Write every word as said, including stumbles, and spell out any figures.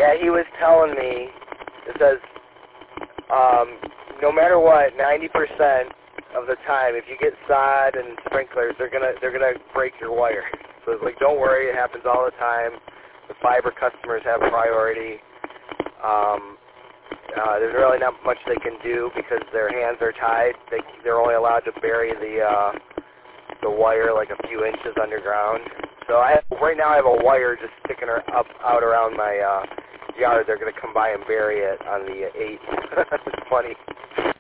Yeah, he was telling me, it says, um, no matter what, ninety percent of the time, if you get sod and sprinklers, they're gonna they're gonna break your wire. So it's like, don't worry, it happens all the time. The fiber customers have priority. Um, uh, there's really not much they can do because their hands are tied. They they're only allowed to bury the uh, the wire like a few inches underground. So I have, right now I have a wire just sticking her up out around my uh, yard. They're gonna come by and bury it on the eighth. It's funny.